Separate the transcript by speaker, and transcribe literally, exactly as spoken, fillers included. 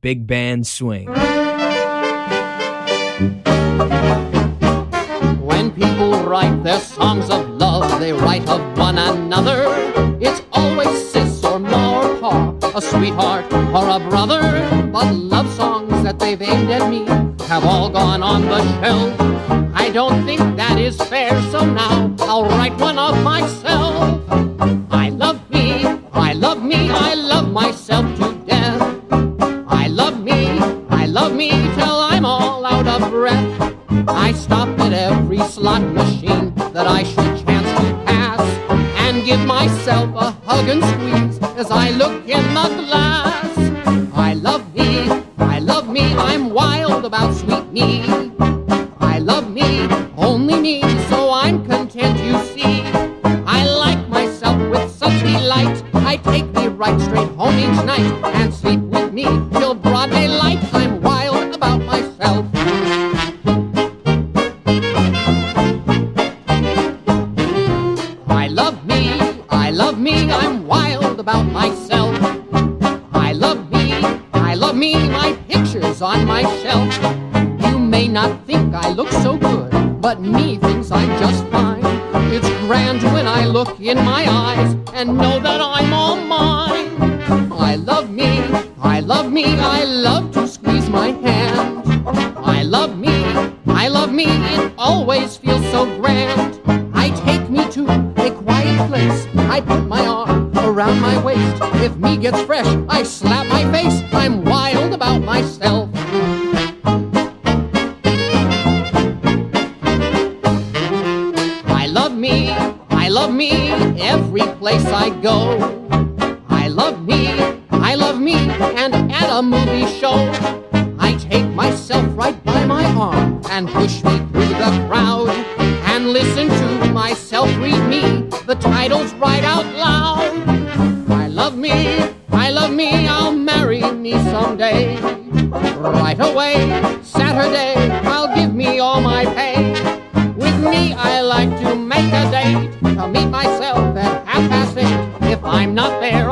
Speaker 1: big band swing.
Speaker 2: When people write their songs of love, they write of one another. It's always sis or ma or pa, a sweetheart or a brother. But love songs that they've aimed at me have all gone on the shelf. I don't think that is fair, so now I'll write one of myself. I love me, I love me, I love myself to death. I love me, I love me till I'm all out of breath. I stop at every slot machine that I should chance to pass and give myself a hug and squeeze as I look in the glass. I love me, I love me, I'm wild about sweet me. I love me, only me, so I'm content, you see. I like myself with such delight, I take me right straight home each night and sleep with me till broad daylight. I'm wild about myself. I love me, I love me, I'm wild about myself. I love me, I love me, my picture's on my shelf. You may not think I look so good, but me thinks I'm just fine. It's grand when I look in my eyes and know that I'm all mine. I love me, I love me, I love to squeeze my hand. I love me, I love me, it always feels so grand. I take me to a quiet place, I put my arm around my waist. If me gets fresh, I slap my face. I'm wild about myself. I love me, I love me, every place I go. I love me, I love me, and at a movie show, I take myself right by my arm and push me through the crowd and listen to myself read me the titles right out loud. I love me, I love me, I'll marry me someday. Right away, Saturday, I'll give me all my pay. With me, I like to make a date to meet myself at half past eight. If I'm not there,